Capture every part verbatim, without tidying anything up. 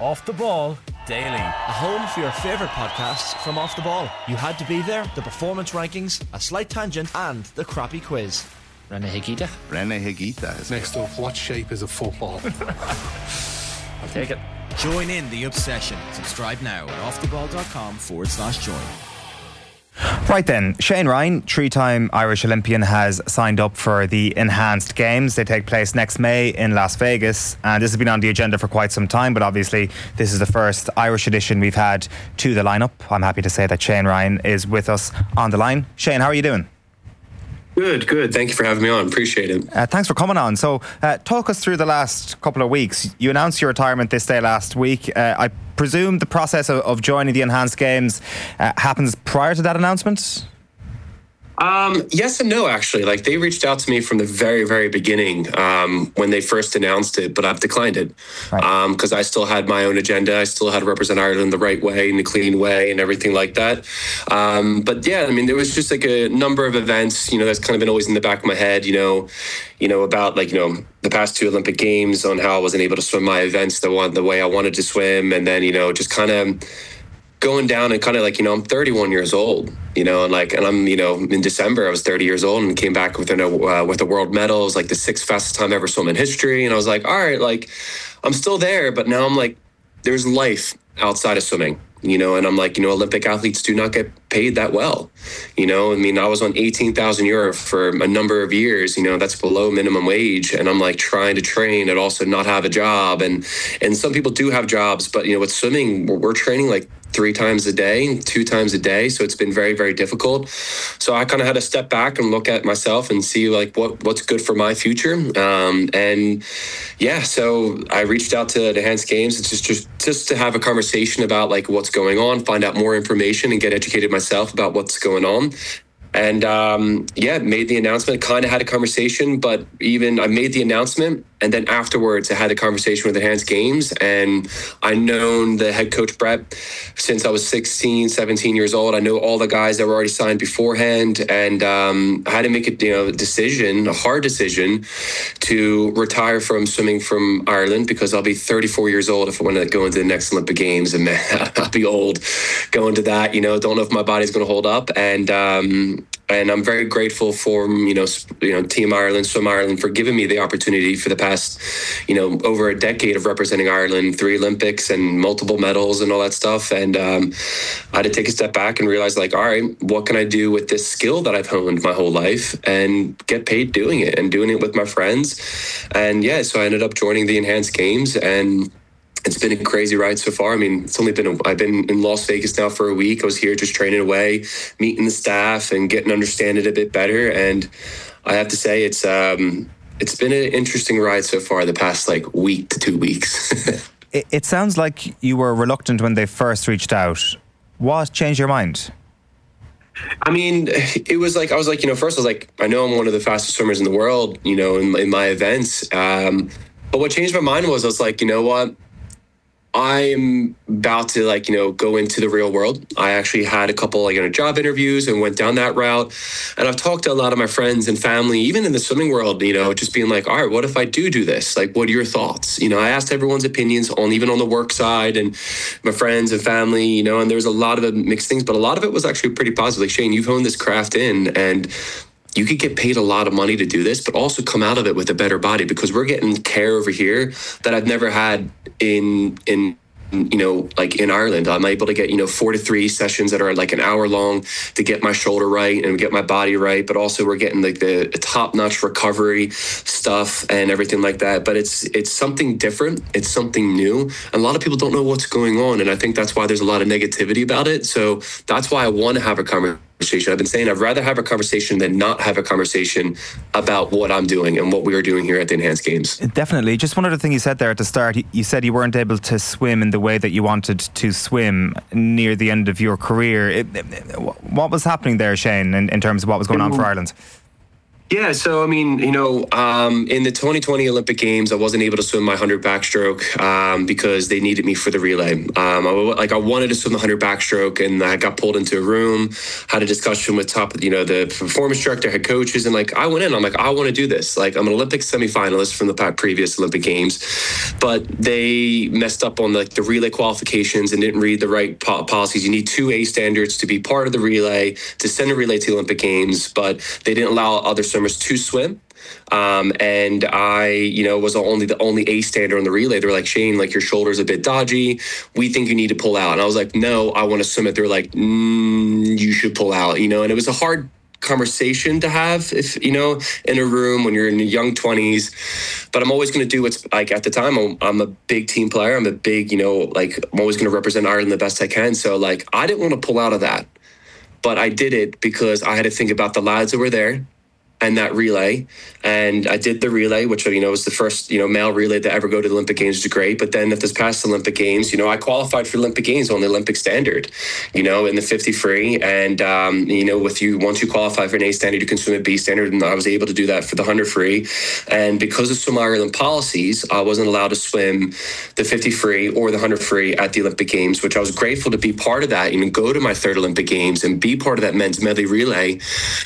Off the Ball Daily. A home for your favourite podcasts from Off the Ball. You had to be there, the performance rankings, a slight tangent and the crappy quiz. Rene Higuita. Rene Higuita is next up. What shape is a football? I'll take it. Join in the obsession. Subscribe now at offtheball.com forward slash join. Right then, Shane Ryan, three-time Irish Olympian, has signed up for the Enhanced Games. They take place next May in Las Vegas, and this has been on the agenda for quite some time, but obviously this is the first Irish edition we've had to the lineup. I'm happy to say that Shane Ryan is with us on the line. Shane, how are you doing? Good, good. Thank you for having me on. Appreciate it. Uh, thanks for coming on. So, uh, talk us through the last couple of weeks. You announced your retirement this day last week. Uh, I presume the process of, of joining the Enhanced Games uh, happens prior to that announcement? Um, yes and no, actually. Like, they reached out to me from the very, very beginning um, when they first announced it, but I've declined it because right. um, I still had my own agenda. I still had to represent Ireland the right way, in a clean way, and everything like that. Um, but yeah, I mean, there was just like a number of events, you know, that's kind of been always in the back of my head, you know, you know, about like, you know, the past two Olympic Games, on how I wasn't able to swim my events the one the way I wanted to swim, and then, you know, just kind of going down and kind of like, you know, I'm thirty-one years old, you know, and like, and I'm, you know, in December, I was thirty years old and came back with a, uh, with a world medal. It was like the sixth fastest time ever swum in history. And I was like, all right, like, I'm still there, but now I'm like, there's life outside of swimming, you know, and I'm like, you know, Olympic athletes do not get paid that well. You know, I mean, I was on eighteen thousand euro for a number of years, you know, that's below minimum wage. And I'm like trying to train and also not have a job. And, and some people do have jobs, but, you know, with swimming, we're, we're training like three times a day, two times a day. So it's been very, very difficult. So I kind of had to step back and look at myself and see like what, what's good for my future. Um, and yeah, so I reached out to the Enhanced Games. It's just, just, just to have a conversation about like what's going on, find out more information and get educated myself about what's going on. And um, yeah, made the announcement, kind of had a conversation, but even I made the announcement and then afterwards I had a conversation with the Enhanced Games, and I known the head coach Brett since I was sixteen, seventeen years old. I know all the guys that were already signed beforehand, and um, I had to make a you know decision, a hard decision to retire from swimming from Ireland, because I'll be thirty-four years old if I want to go into the next Olympic Games, and man, I'll be old going to that, you know, don't know if my body's going to hold up. And um, And I'm very grateful for, you know, you know, Team Ireland, Swim Ireland, for giving me the opportunity for the past, you know, over a decade of representing Ireland, three Olympics and multiple medals and all that stuff. And um, I had to take a step back and realize, like, all right, what can I do with this skill that I've honed my whole life and get paid doing it and doing it with my friends. And yeah, so I ended up joining the Enhanced Games, and it's been a crazy ride so far. I mean, it's only been, a, I've been in Las Vegas now for a week. I was here just training away, meeting the staff and getting to understand it a bit better. And I have to say, it's um, it's been an interesting ride so far the past like week to two weeks. it, it sounds like you were reluctant when they first reached out. What changed your mind? I mean, it was like, I was like, you know, first I was like, I know I'm one of the fastest swimmers in the world, you know, in, in my events. Um, but what changed my mind was I was like, you know what? I'm about to like, you know, go into the real world. I actually had a couple like, you know, job interviews and went down that route. And I've talked to a lot of my friends and family, even in the swimming world, you know, just being like, all right, what if I do do this? Like, what are your thoughts? You know, I asked everyone's opinions on, even on the work side and my friends and family, you know, and there was a lot of mixed things, but a lot of it was actually pretty positive. Like, Shane, you've honed this craft in, and you could get paid a lot of money to do this, but also come out of it with a better body, because we're getting care over here that I've never had in, in, you know, like in Ireland. I'm able to get, you know, four to three sessions that are like an hour long to get my shoulder right and get my body right. But also we're getting like the top notch recovery stuff and everything like that. But it's, it's something different. It's something new. And a lot of people don't know what's going on. And I think that's why there's a lot of negativity about it. So that's why I want to have a conversation. I've been saying I'd rather have a conversation than not have a conversation about what I'm doing and what we are doing here at the Enhanced Games. Definitely. Just one other thing you said there at the start. You said you weren't able to swim in the way that you wanted to swim near the end of your career. It, it, what was happening there, Shane, in, in terms of what was going on for Ireland? Yeah, so I mean, you know, um, in the twenty twenty Olympic Games, I wasn't able to swim my one hundred backstroke um, because they needed me for the relay. Um, I, like I wanted to swim the one hundred backstroke, and I got pulled into a room, had a discussion with top, you know, the performance director, head coaches, and like I went in. I'm like, I want to do this. Like I'm an Olympic semifinalist from the previous Olympic Games, but they messed up on like the relay qualifications and didn't read the right po- policies. You need two A standards to be part of the relay to send a relay to the Olympic Games, but they didn't allow other swimmers to swim. Um, and I, you know, was only the only A standard on the relay. They were like, Shane, like your shoulder's a bit dodgy. We think you need to pull out. And I was like, no, I want to swim it. They were like, mm, you should pull out, you know, and it was a hard conversation to have, if you know, in a room when you're in your young twenties. But I'm always going to do what's like at the time. I'm, I'm a big team player. I'm a big, you know, like I'm always going to represent Ireland the best I can. So like I didn't want to pull out of that, but I did it because I had to think about the lads that were there and that relay. And I did the relay, which, you know, was the first, you know, male relay to ever go to the Olympic Games, which is great. But then at this past Olympic Games, you know, I qualified for Olympic Games on the Olympic standard, you know, in the fifty free. And, um, you know, with you, once you qualify for an A standard, you can swim at B standard. And I was able to do that for the one hundred free. And because of Swim Ireland policies, I wasn't allowed to swim the fifty free or the one hundred free at the Olympic Games, which I was grateful to be part of that, you know, go to my third Olympic Games and be part of that men's medley relay.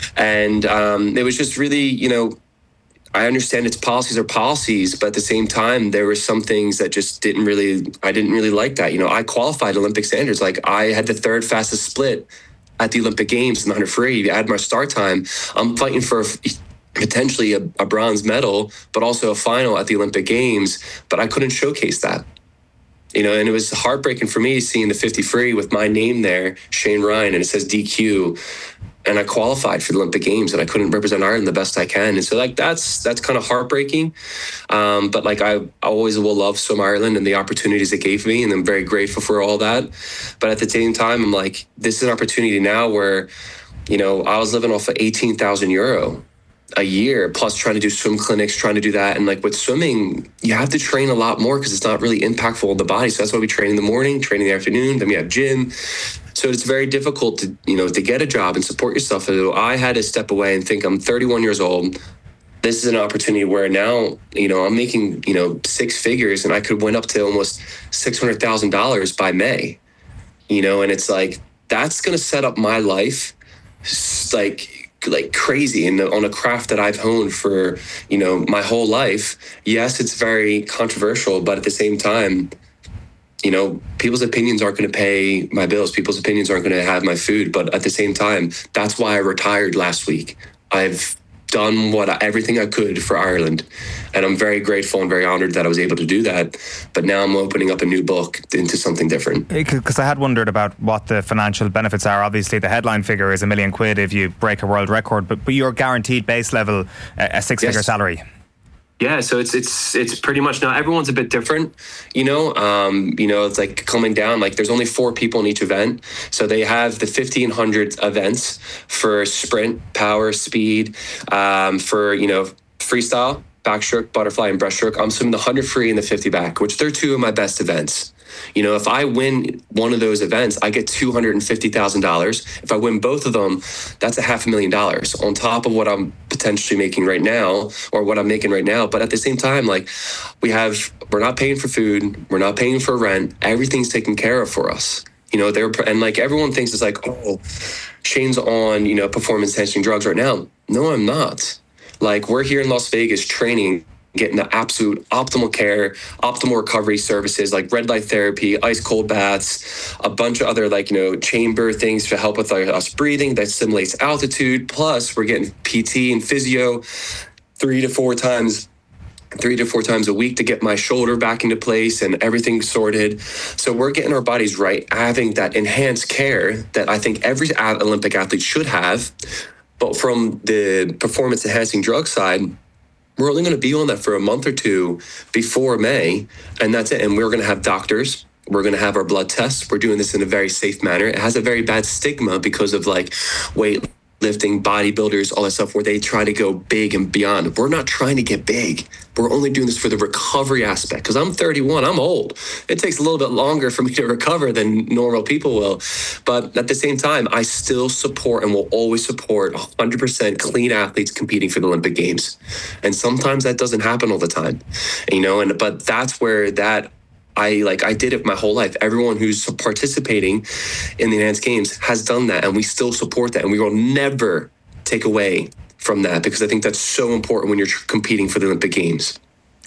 And um, it was just really, you know, I understand its policies are policies, but at the same time, there were some things that just didn't really, I didn't really like that. You know, I qualified Olympic standards. Like I had the third fastest split at the Olympic Games in the one hundred free. If you add my start time, I'm fighting for potentially a, a bronze medal, but also a final at the Olympic Games, but I couldn't showcase that. You know, and it was heartbreaking for me seeing the fifty free with my name there, Shane Ryan, and it says D Q. And I qualified for the Olympic Games and I couldn't represent Ireland the best I can. And so like, that's, that's kind of heartbreaking. Um, but like, I always will love Swim Ireland and the opportunities it gave me. And I'm very grateful for all that. But at the same time, I'm like, this is an opportunity now where, you know, I was living off of eighteen thousand euro a year, plus trying to do swim clinics, trying to do that. And like with swimming, you have to train a lot more because it's not really impactful on the body. So that's why we train in the morning, train in the afternoon, then we have gym. So it's very difficult to, you know, to get a job and support yourself. So I had to step away and think, I'm thirty-one years old. This is an opportunity where now, you know, I'm making, you know, six figures and I could win up to almost six hundred thousand dollars by May, you know, and it's like, that's going to set up my life like, like crazy and on a craft that I've honed for, you know, my whole life. Yes, it's very controversial, but at the same time, you know, people's opinions aren't going to pay my bills. People's opinions aren't going to have my food. But at the same time, that's why I retired last week. I've done what I, everything I could for Ireland. And I'm very grateful and very honored that I was able to do that. But now I'm opening up a new book into something different. Because I had wondered about what the financial benefits are. Obviously, the headline figure is a million quid if you break a world record, but, but you're guaranteed base level a, a six-figure yes. salary. Yeah, so it's it's it's pretty much now everyone's a bit different, you know. Um, you know, it's like coming down. Like there's only four people in each event, so they have the fifteen hundred events for sprint, power, speed, um, for you know freestyle, backstroke, butterfly, and breaststroke. I'm swimming the one hundred free and the fifty back, which they're two of my best events. You know, if I win one of those events, I get two hundred fifty thousand dollars. If I win both of them, that's a half a million dollars on top of what I'm potentially making right now or what I'm making right now. But at the same time, like we have, we're not paying for food. We're not paying for rent. Everything's taken care of for us. You know, they're, and like everyone thinks it's like, oh, Shane's on, you know, performance enhancing drugs right now. No, I'm not. Like we're here in Las Vegas training, getting the absolute optimal care, optimal recovery services like red light therapy, ice cold baths, a bunch of other like, you know, chamber things to help with like, us breathing that simulates altitude. Plus we're getting P T and physio three to four times, three to four times a week to get my shoulder back into place and everything sorted. So we're getting our bodies right, having that enhanced care that I think every Olympic athlete should have. But from the performance enhancing drug side, we're only going to be on that for a month or two before May, and that's it. And we're going to have doctors. We're going to have our blood tests. We're doing this in a very safe manner. It has a very bad stigma because of like weight lifting, bodybuilders, all that stuff where they try to go big and beyond. We're not trying to get big. We're only doing this for the recovery aspect. Because I'm thirty-one, I'm old. It takes a little bit longer for me to recover than normal people will. But at the same time, I still support and will always support one hundred percent clean athletes competing for the Olympic Games. And sometimes that doesn't happen all the time, you know, and but that's where that I like I did it my whole life. Everyone who's participating in the Enhanced Games has done that, and we still support that, and we will never take away from that, because I think that's so important when you're competing for the Olympic Games.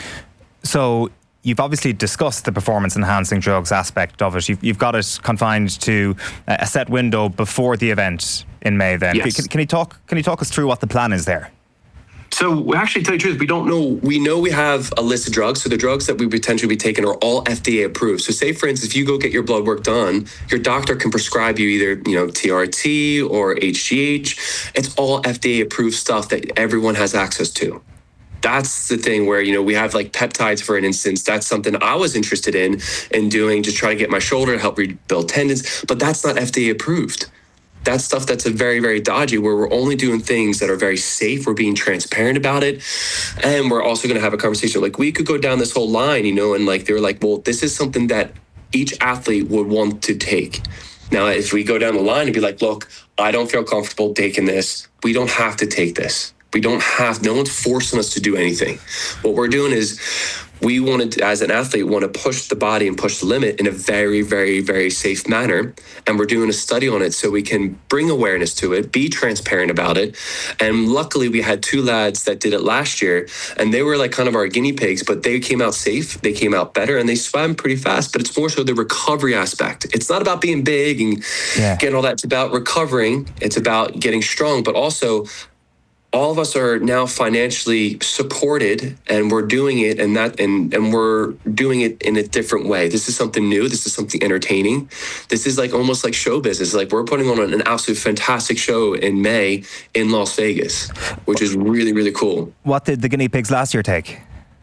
So you've obviously discussed the performance enhancing drugs aspect of it. You've, you've got it confined to a set window before the event in May. Then, yes. can, can you talk? Can you talk us through what the plan is there? So we actually, tell you the truth, we don't know. We know we have a list of drugs. So the drugs that we potentially be taking are all F D A approved. So say, for instance, if you go get your blood work done, your doctor can prescribe you either, you know, T R T or H G H. It's all F D A approved stuff that everyone has access to. That's the thing where, you know, we have like peptides, for an instance. That's something I was interested in, in doing to try to get my shoulder to help rebuild tendons, but that's not F D A approved. That's stuff that's a very, very dodgy, where we're only doing things that are very safe. We're being transparent about it. And we're also going to have a conversation. Like, we could go down this whole line, you know, and like, they were like, well, this is something that each athlete would want to take. Now, if we go down the line and be like, look, I don't feel comfortable taking this, we don't have to take this. We don't have, no one's forcing us to do anything. What we're doing is, we wanted, as an athlete, want to push the body and push the limit in a very, very, very safe manner. And we're doing a study on it so we can bring awareness to it, be transparent about it. And luckily, we had two lads that did it last year, and they were like kind of our guinea pigs, but they came out safe, they came out better, and they swam pretty fast. But it's more so the recovery aspect. It's not about being big and yeah. getting all that. It's about recovering. It's about getting strong, but also all of us are now financially supported, and we're doing it and that and, and we're doing it in a different way. This is something new. This is something entertaining. This is like almost like show business. Like, we're putting on an absolute fantastic show in May in Las Vegas, which is really, really cool. What did the guinea pigs last year take?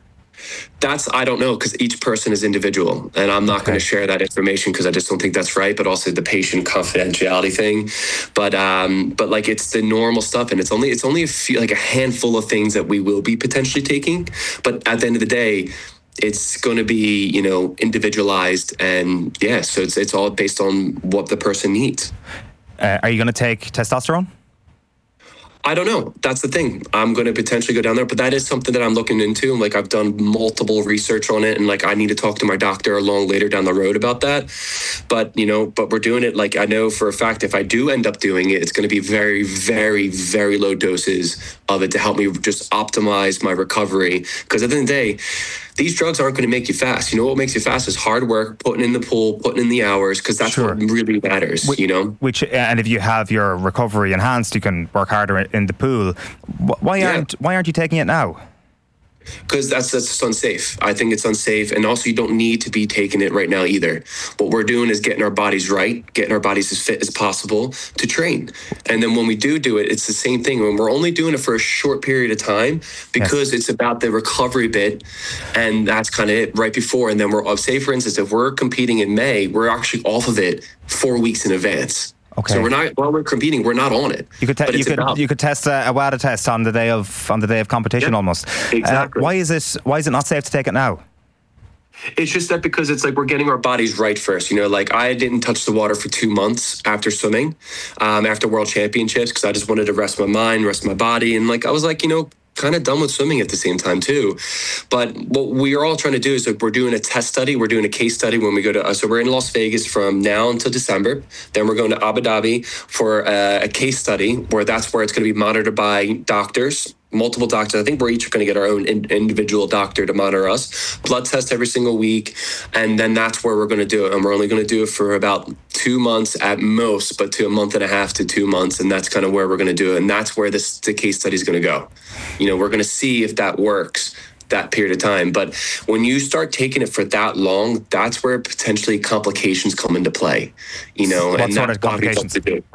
That's, I don't know, because each person is individual, and I'm not okay. going to share that information because I just don't think that's right. But also the patient confidentiality thing. But um, but like, it's the normal stuff, and it's only it's only a few, like a handful of things that we will be potentially taking. But at the end of the day, it's going to be, you know, individualized, and yeah, so it's it's all based on what the person needs. Uh, are you going to take testosterone? I don't know. That's the thing. I'm going to potentially go down there, but that is something that I'm looking into. Like, I've done multiple research on it, and like, I need to talk to my doctor along later down the road about that. But, you know, but we're doing it. Like, I know for a fact, if I do end up doing it, it's going to be very, very, very low doses of it to help me just optimize my recovery. Because at the end of the day, these drugs aren't going to make you fast. You know what makes you fast is hard work, putting in the pool, putting in the hours, because that's sure. what really matters, which, you know? Which, and if you have your recovery enhanced, you can work harder in the pool. Why aren't yeah. why aren't you taking it now? Because that's, that's just unsafe. I think it's unsafe. And also, you don't need to be taking it right now either. What we're doing is getting our bodies right, getting our bodies as fit as possible to train. And then when we do do it, it's the same thing. When we're only doing it for a short period of time, because yes. it's about the recovery bit, and that's kind of it right before. And then we're, say for instance, if we're competing in May, we're actually off of it four weeks in advance. Okay. So we're not, while we're competing, we're not on it. You could te- you could about- you could test a, a WADA test on the day of on the day of competition, yeah, almost. Exactly. Uh, why is it why is it not safe to take it now? It's just that because it's like we're getting our bodies right first. You know, like, I didn't touch the water for two months after swimming, um, after World Championships, because I just wanted to rest my mind, rest my body, and like I was like, you know, kind of done with swimming at the same time too. But what we are all trying to do is, like, we're doing a test study, we're doing a case study when we go to, uh, so we're in Las Vegas from now until December. Then we're going to Abu Dhabi for uh, a case study, where that's where it's going to be monitored by doctors, multiple doctors. I think we're each going to get our own in, individual doctor to monitor us, blood test every single week. And then that's where we're going to do it. And we're only going to do it for about two months at most, but to a month and a half to two months. And that's kind of where we're going to do it. And that's where this the case study is going to go. You know, we're going to see if that works that period of time. But when you start taking it for that long, that's where potentially complications come into play, you know, what and sort that's of complications? To do.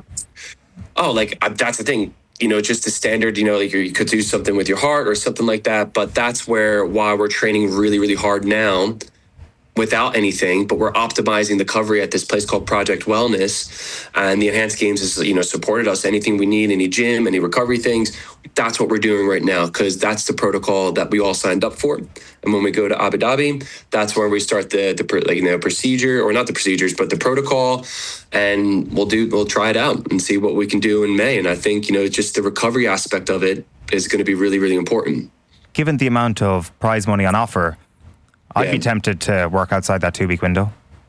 Oh, like, that's the thing. You know, just the standard, you know, like you could do something with your heart or something like that. But that's where, why we're training really, really hard now, without anything, but we're optimizing the recovery at this place called Project Wellness. And the Enhanced Games has, you know, supported us. Anything we need, any gym, any recovery things, that's what we're doing right now, because that's the protocol that we all signed up for. And when we go to Abu Dhabi, that's where we start the the like, you know, procedure, or not the procedures, but the protocol. And we'll do we'll try it out and see what we can do in May. And I think, you know, just the recovery aspect of it is going to be really, really important. Given the amount of prize money on offer, I'd yeah. be tempted to work outside that two-week window.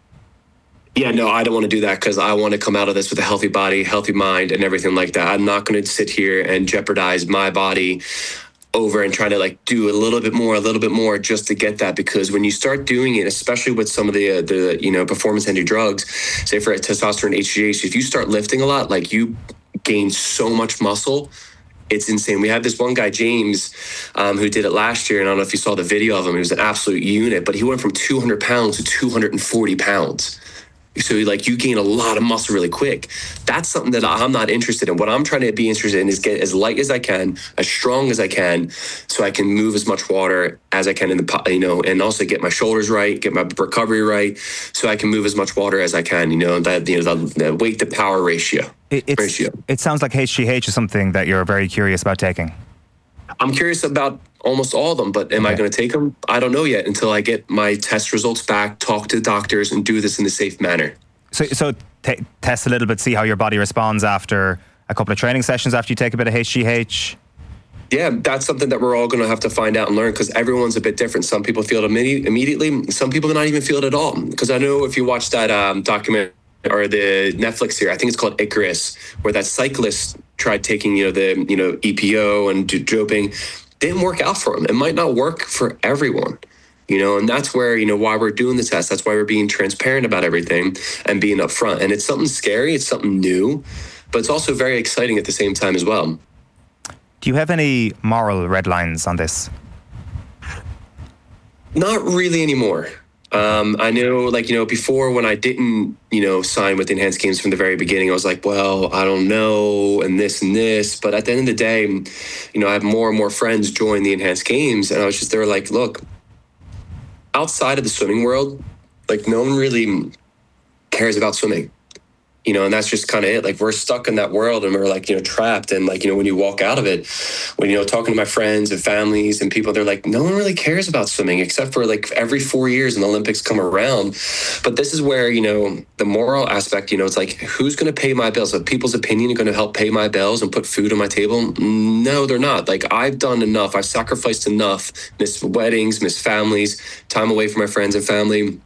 Yeah, no, I don't want to do that, because I want to come out of this with a healthy body, healthy mind, and everything like that. I'm not going to sit here and jeopardize my body over and try to like do a little bit more, a little bit more just to get that. Because when you start doing it, especially with some of the, uh, the you know, performance-ending drugs, say for testosterone, H G H, if you start lifting a lot, like you gain so much muscle. It's insane. We have this one guy, James, um, who did it last year. And I don't know if you saw the video of him. He was an absolute unit, but he went from two hundred pounds to two hundred forty pounds. So like you gain a lot of muscle really quick. That's something that I'm not interested in. What I'm trying to be interested in is get as light as I can, as strong as I can, so I can move as much water as I can in the, you know, and also get my shoulders right, get my recovery right, so I can move as much water as I can, you know, that, you know, the, the weight to power ratio. It, it's, ratio. It sounds like H G H is something that you're very curious about taking. I'm curious about almost all of them, but am okay. I going to take them? I don't know yet until I get my test results back, talk to the doctors, and do this in a safe manner. So, so t- test a little bit, see how your body responds after a couple of training sessions after you take a bit of H G H? Yeah, that's something that we're all going to have to find out and learn, because everyone's a bit different. Some people feel it imme- immediately. Some people not even feel it at all. Because I know if you watch that um, documentary or the Netflix series, I think it's called Icarus, where that cyclist tried taking, you know, the, you know, E P O and doping, didn't work out for him. It might not work for everyone, you know, and that's where, you know, why we're doing the test. That's why we're being transparent about everything and being upfront. And it's something scary. It's something new, but it's also very exciting at the same time as well. Do you have any moral red lines on this? Not really anymore. Um, I know, like, you know, before when I didn't, you know, sign with the Enhanced Games from the very beginning, I was like, well, I don't know, and this and this. But at the end of the day, you know, I have more and more friends join the Enhanced Games. And I was just, they were like, look, outside of the swimming world, like, no one really cares about swimming. You know, and that's just kind of it. Like, we're stuck in that world and we're like, you know, trapped. And like, you know, when you walk out of it, when, you know, talking to my friends and families and people, they're like, no one really cares about swimming except for like every four years when the Olympics come around. But this is where, you know, the moral aspect, you know, it's like, who's going to pay my bills? Are people's opinion going to help pay my bills and put food on my table? No, they're not. Like, I've done enough. I've sacrificed enough, missed weddings, missed families, time away from my friends and family.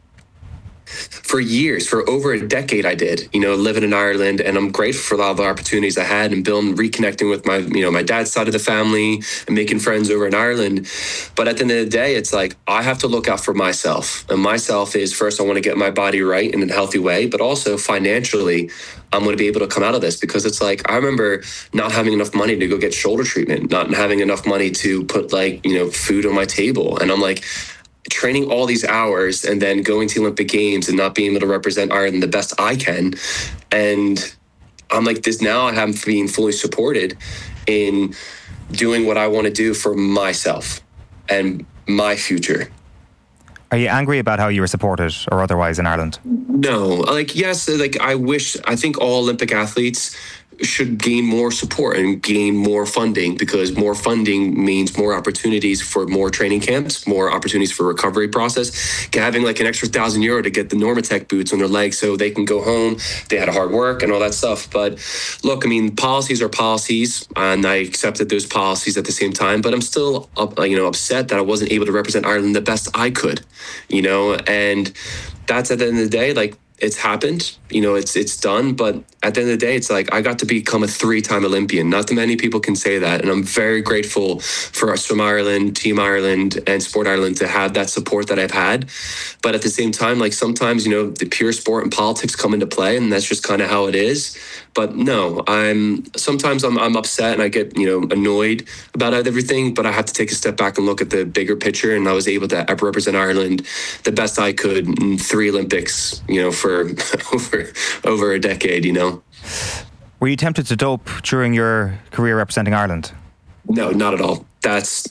For years, for over a decade, I did, you know, living in Ireland, and I'm grateful for a lot of the opportunities I had and building, reconnecting with my, you know, my dad's side of the family and making friends over in Ireland. But at the end of the day, it's like, I have to look out for myself, and myself is first, I want to get my body right in a healthy way, but also financially, I'm going to be able to come out of this, because it's like, I remember not having enough money to go get shoulder treatment, not having enough money to put like, you know, food on my table. And I'm like, training all these hours and then going to Olympic Games and not being able to represent Ireland the best I can. And I'm like this now, I am being fully supported in doing what I want to do for myself and my future. Are you angry about how you were supported or otherwise in Ireland? No, like, yes, like I wish, I think all Olympic athletes should gain more support and gain more funding, because more funding means more opportunities for more training camps, more opportunities for recovery process. Having like an extra thousand euro to get the Normatec boots on their legs so they can go home, they had hard work and all that stuff. But look, I mean, policies are policies, and I accepted those policies at the same time, but I'm still, up, you know, upset that I wasn't able to represent Ireland the best I could, you know, and that's at the end of the day, like, it's happened, you know, it's it's done. But at the end of the day, it's like, I got to become a three-time Olympian. Not that many people can say that. And I'm very grateful for Swim Ireland, Team Ireland, and Sport Ireland to have that support that I've had. But at the same time, like, sometimes, you know, the pure sport and politics come into play, and that's just kind of how it is. But no, I'm sometimes I'm I'm upset and I get, you know, annoyed about everything, but I have to take a step back and look at the bigger picture. And I was able to represent Ireland the best I could in three Olympics, you know, for over over a decade, you know. Were you tempted to dope during your career representing Ireland? No, not at all. That's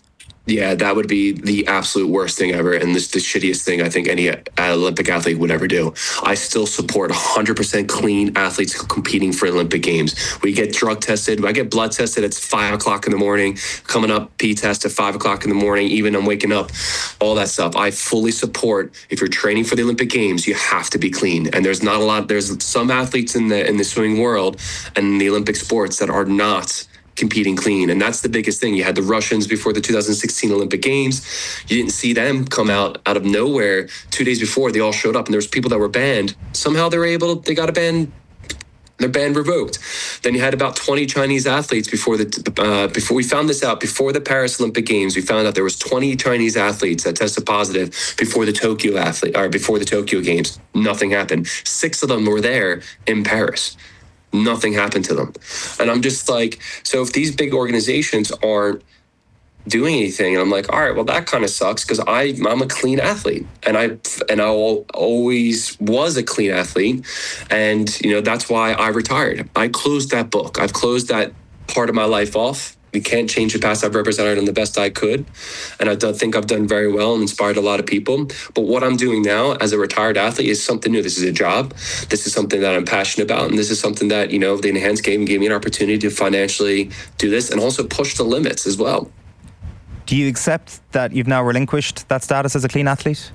Yeah, that would be the absolute worst thing ever, and this the shittiest thing I think any Olympic athlete would ever do. I still support one hundred percent clean athletes competing for Olympic Games. We get drug tested. I get blood tested at five o'clock in the morning, coming up P test at five o'clock in the morning, even I'm waking up, all that stuff. I fully support, if you're training for the Olympic Games, you have to be clean. And there's not a lot, there's some athletes in the in the swimming world and in the Olympic sports that are not competing clean, and that's the biggest thing. You had the Russians before the two thousand sixteen Olympic Games. You didn't see them come out out of nowhere. Two days before, they all showed up, and there was people that were banned. Somehow they were able, they got a ban, their ban revoked. Then you had about twenty Chinese athletes before the uh, before we found this out before the Paris Olympic Games. We found out there was twenty Chinese athletes that tested positive before the Tokyo athlete or before the Tokyo Games. Nothing happened. Six of them were there in Paris. Nothing happened to them. And I'm just like, so if these big organizations aren't doing anything, and I'm like, all right, well, that kind of sucks, because I I'm a clean athlete, and I and I always was a clean athlete, and you know that's why I retired. I closed that book. I've closed that part of my life off. We can't change the past. I've represented them the best I could, and I don't think I've done very well and inspired a lot of people. But what I'm doing now as a retired athlete is something new. This is a job. This is something that I'm passionate about, and this is something that, you know, the Enhanced Game gave me an opportunity to financially do this and also push the limits as well. Do you accept that you've now relinquished that status as a clean athlete?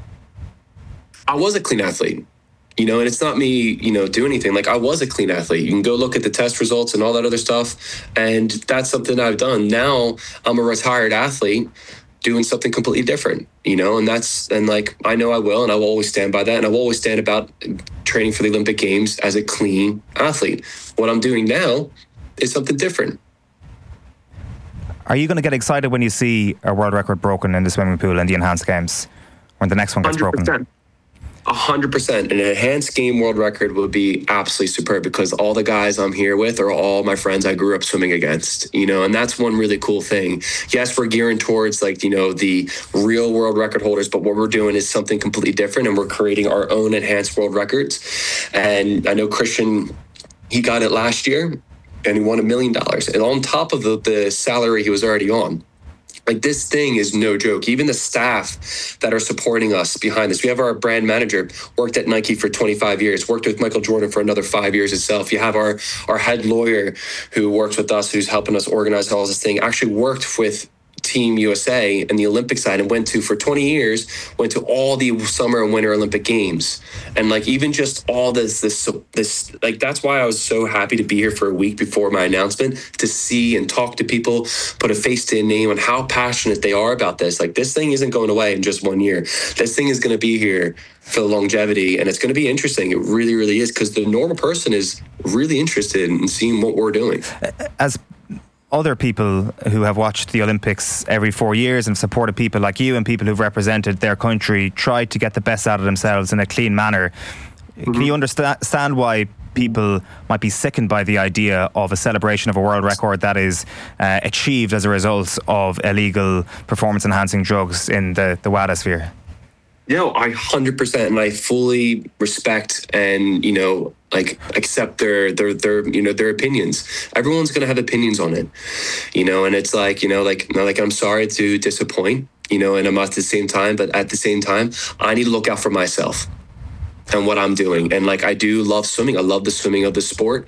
I was a clean athlete. You know, and it's not me, you know, do anything. Like, I was a clean athlete. You can go look at the test results and all that other stuff. And that's something I've done. Now I'm a retired athlete doing something completely different, you know, and that's, and like, I know I will, and I will always stand by that. And I will always stand about training for the Olympic Games as a clean athlete. What I'm doing now is something different. Are you going to get excited when you see a world record broken in the swimming pool in the Enhanced Games, when the next one gets one hundred percent. broken? A hundred percent. An Enhanced Game world record would be absolutely superb, because all the guys I'm here with are all my friends I grew up swimming against, you know, and that's one really cool thing. Yes, we're gearing towards, like, you know, the real world record holders, but what we're doing is something completely different, and we're creating our own enhanced world records. And I know Christian, he got it last year, and he won a million dollars, and on top of the, the salary he was already on. Like, this thing is no joke. Even the staff that are supporting us behind this. We have our brand manager, worked at Nike for twenty-five years, worked with Michael Jordan for another five years itself. You have our, our head lawyer who works with us, who's helping us organize all this thing, actually worked with Team U S A and the Olympic side, and went to, for twenty years, went to all the summer and winter Olympic Games. And like, even just all this, this, this, like, that's why I was so happy to be here for a week before my announcement, to see and talk to people, put a face to a name on how passionate they are about this. Like, this thing isn't going away in just one year. This thing is going to be here for the longevity, and it's going to be interesting. It really, really is, because the normal person is really interested in seeing what we're doing. As other people who have watched the Olympics every four years and supported people like you and people who've represented their country, tried to get the best out of themselves in a clean manner, mm-hmm. Can you understand why people might be sickened by the idea of a celebration of a world record that is uh, achieved as a result of illegal performance-enhancing drugs in the, the WADA sphere? You know, I one hundred percent, and I fully respect and, you know, like, accept their, their, their, you know, their opinions. Everyone's going to have opinions on it, you know, and it's like, you know, like, like, I'm sorry to disappoint, you know, and I'm at the same time, but at the same time, I need to look out for myself and what I'm doing. And like, I do love swimming. I love the swimming of the sport.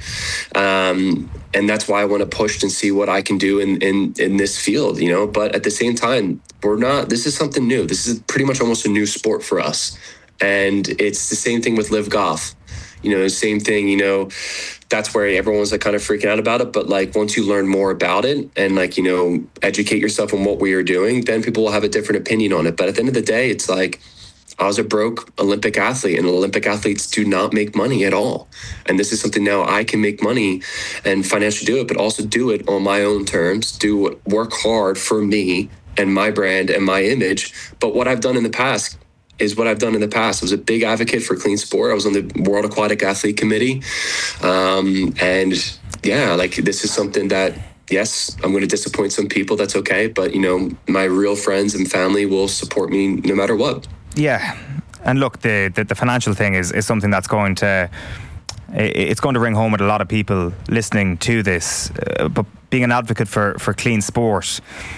Um, and that's why I want to push and see what I can do in, in, in this field, you know, but at the same time, we're not, this is something new. This is pretty much almost a new sport for us. And it's the same thing with Live Golf, you know, same thing, you know, that's where everyone's like kind of freaking out about it. But like, once you learn more about it and like, you know, educate yourself on what we are doing, then people will have a different opinion on it. But at the end of the day, it's like, I was a broke Olympic athlete, and Olympic athletes do not make money at all. And this is something now I can make money and financially do it, but also do it on my own terms, do work hard for me and my brand and my image. But what I've done in the past is what I've done in the past. I was a big advocate for clean sport. I was on the World Aquatic Athlete Committee. Um, and yeah, like, this is something that, yes, I'm going to disappoint some people. That's okay. But, you know, my real friends and family will support me no matter what. Yeah, and look, the, the the financial thing is is something that's going to it's going to ring home with a lot of people listening to this. Uh, but being an advocate for for clean sport,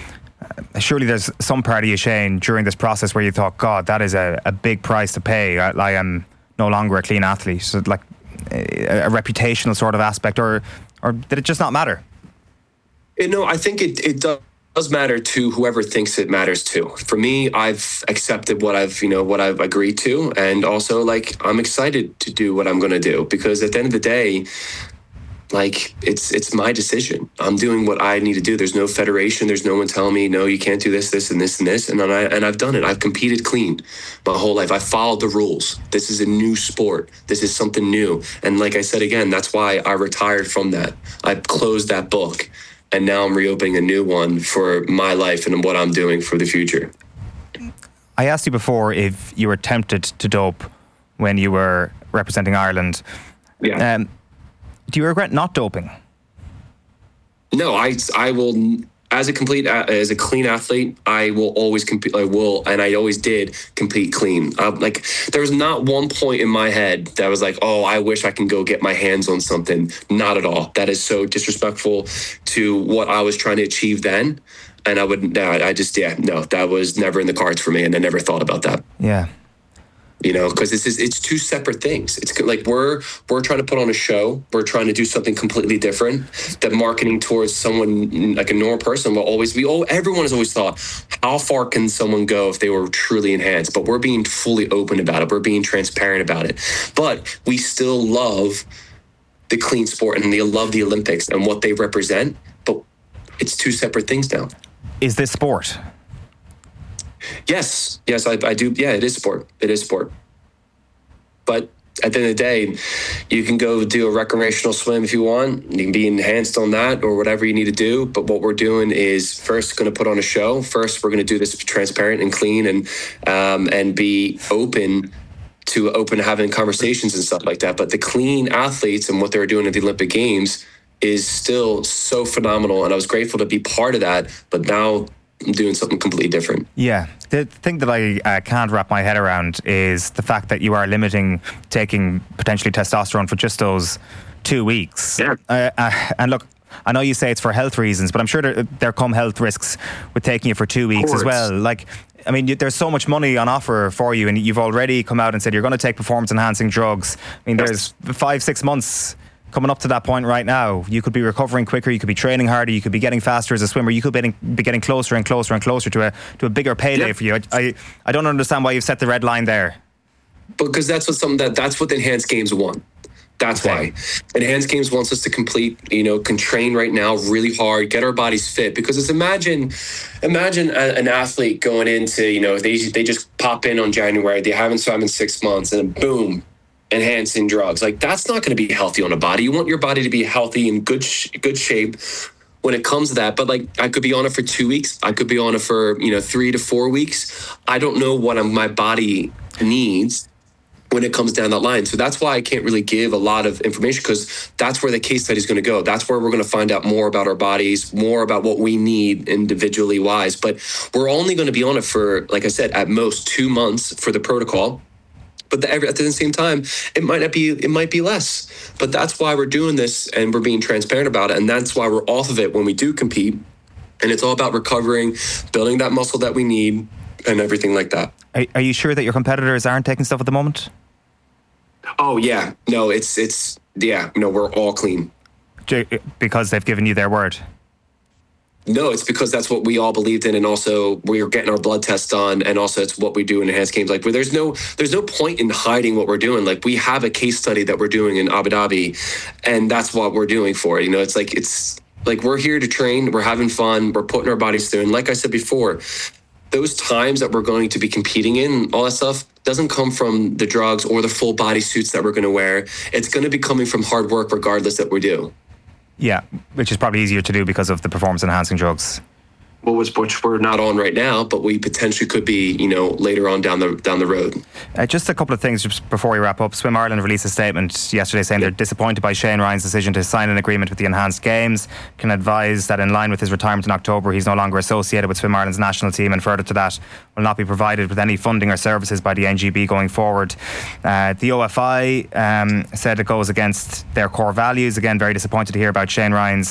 surely there's some part of you, Shane, during this process where you thought, God, that is a, a big price to pay. I, I am no longer a clean athlete. So like a, a reputational sort of aspect, or or did it just not matter? You know, I think it, it does matter to whoever thinks it matters to. For me, I've accepted what I've, you know, what I've agreed to. And also, like, I'm excited to do what I'm going to do, because at the end of the day, like, it's it's my decision. I'm doing what I need to do. There's no federation. There's no one telling me, no, you can't do this, this, and this, and this. And I and I've done it. I've competed clean my whole life. I followed the rules. This is a new sport. This is something new. And like I said again, that's why I retired from that. I closed that book, and now I'm reopening a new one for my life and what I'm doing for the future. I asked you before if you were tempted to dope when you were representing Ireland. Yeah. Um, Do you regret not doping? No, I, I will, as a complete, as a clean athlete, I will always compete. I will, and I always did compete clean. Uh, like, there was not one point in my head that was like, oh, I wish I can go get my hands on something. Not at all. That is so disrespectful to what I was trying to achieve then. And I would, I just, yeah, no, that was never in the cards for me, and I never thought about that. Yeah. You know, because this is it's two separate things. It's like we're we're trying to put on a show. We're trying to do something completely different. That marketing towards someone like a normal person will always be. Oh, everyone has always thought, how far can someone go if they were truly enhanced? But we're being fully open about it. We're being transparent about it. But we still love the clean sport, and they love the Olympics and what they represent. But it's two separate things now. Is this sport? Yes, yes, I, I do. Yeah, it is sport. It is sport. But at the end of the day, you can go do a recreational swim if you want. You can be enhanced on that or whatever you need to do. But what we're doing is first going to put on a show. First, we're going to do this transparent and clean and um, and be open to open having conversations and stuff like that. But the clean athletes and what they were doing at the Olympic Games is still so phenomenal. And I was grateful to be part of that. But now I'm doing something completely different. Yeah. The thing that I uh, can't wrap my head around is the fact that you are limiting taking potentially testosterone for just those two weeks. Yeah. Uh, uh, and look, I know you say it's for health reasons, but I'm sure there, there come health risks with taking it for two weeks as well. Like, I mean, you, there's so much money on offer for you, and you've already come out and said you're going to take performance-enhancing drugs. I mean, Yes. there's five, six months coming up to that point right now. You could be recovering quicker, you could be training harder, you could be getting faster as a swimmer, you could be getting, be getting closer and closer and closer to a to a bigger payday Yeah. for you. I, I I don't understand why you've set the red line there. Because that's what some that that's what the Enhanced Games want. That's Okay. why Enhanced Games wants us to complete, you know, can train right now really hard, get our bodies fit. Because it's imagine, imagine a, an athlete going into, you know, they they just pop in on January, they haven't swum in six months, and then boom, enhancing drugs. Like, that's not going to be healthy on a body. You want your body to be healthy and good sh- good shape when it comes to that. But like, I could be on it for two weeks. I could be on it for, you know, three to four weeks. I don't know what I'm, my body needs when it comes down that line. So that's why I can't really give a lot of information, because that's where the case study is going to go. That's where we're going to find out more about our bodies, more about what we need individually wise. But we're only going to be on it for, like I said, at most two months for the protocol. But the, at the same time, it might not be, it might be less. But that's why we're doing this, and we're being transparent about it. And that's why we're off of it when we do compete. And it's all about recovering, building that muscle that we need, and everything like that. Are, are you sure that your competitors aren't taking stuff at the moment? Oh, yeah. No, it's, it's yeah, no, we're all clean. Because they've given you their word? No, it's because that's what we all believed in, and also we're getting our blood tests done, and also it's what we do in Enhanced Games. Like, where there's no there's no point in hiding what we're doing. Like, we have a case study that we're doing in Abu Dhabi, and that's what we're doing for it. You know, it's like it's like we're here to train, we're having fun, we're putting our bodies through. And like I said before, those times that we're going to be competing in, all that stuff doesn't come from the drugs or the full body suits that we're going to wear. It's going to be coming from hard work, regardless that we do. Yeah, which is probably easier to do because of the performance-enhancing drugs. Well, which we're not on right now, but we potentially could be, you know, later on down the down the road. Uh, just a couple of things just before we wrap up. Swim Ireland released a statement yesterday saying they're disappointed by Shane Ryan's decision to sign an agreement with the Enhanced Games. Can advise that in line with his retirement in October, he's no longer associated with Swim Ireland's national team, and further to that, will not be provided with any funding or services by the N G B going forward. Uh, the O F I um, said it goes against their core values. Again, very disappointed to hear about Shane Ryan's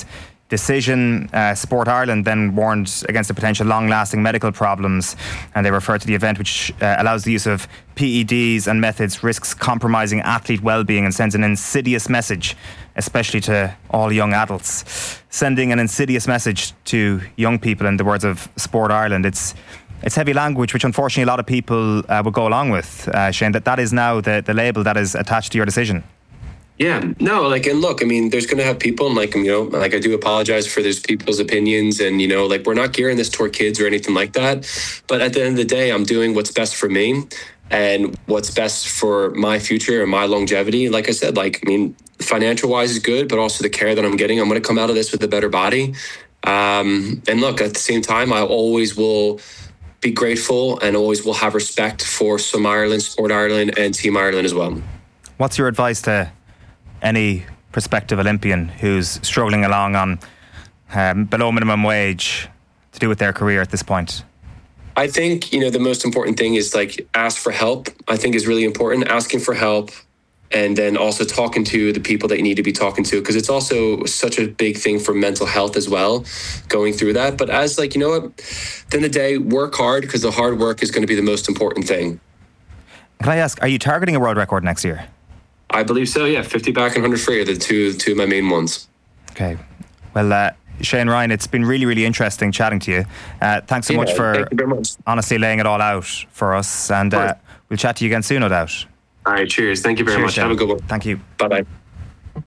decision. Uh, Sport Ireland then warned against the potential long-lasting medical problems, and they referred to the event, which uh, allows the use of P E Ds and methods, risks compromising athlete well-being and sends an insidious message, especially to all young adults. Sending an insidious message to young people, in the words of Sport Ireland. It's it's heavy language, which unfortunately a lot of people uh, would go along with, uh, Shane. That that is now the, the label that is attached to your decision. Yeah, no, like, and look, I mean, there's going to have people, and like, you know, like I do apologize for those people's opinions, and, you know, like, we're not gearing this toward kids or anything like that. But at the end of the day, I'm doing what's best for me and what's best for my future and my longevity. Like I said, like, I mean, financial wise is good, but also the care that I'm getting, I'm going to come out of this with a better body. Um, and look, at the same time, I always will be grateful and always will have respect for Swim Ireland, Sport Ireland, and Team Ireland as well. What's your advice to any prospective Olympian who's struggling along on um, below minimum wage to do with their career at this point? I think, you know, the most important thing is like ask for help. I think is really important. Asking for help, and then also talking to the people that you need to be talking to, because it's also such a big thing for mental health as well, going through that. But as like, you know what, at the end of the day, work hard, because the hard work is going to be the most important thing. Can I ask, are you targeting a world record next year? I believe so, yeah. fifty back and one hundred free are the two, two of my main ones. Okay. Well, uh, Shane Ryan, it's been really, really interesting chatting to you. Uh, thanks so yeah, much for thank you very much. honestly laying it all out for us. And uh, we'll chat to you again soon, no doubt. All right, cheers. Thank you very Cheers, much. Shane. Have a good one. Thank you. Bye-bye.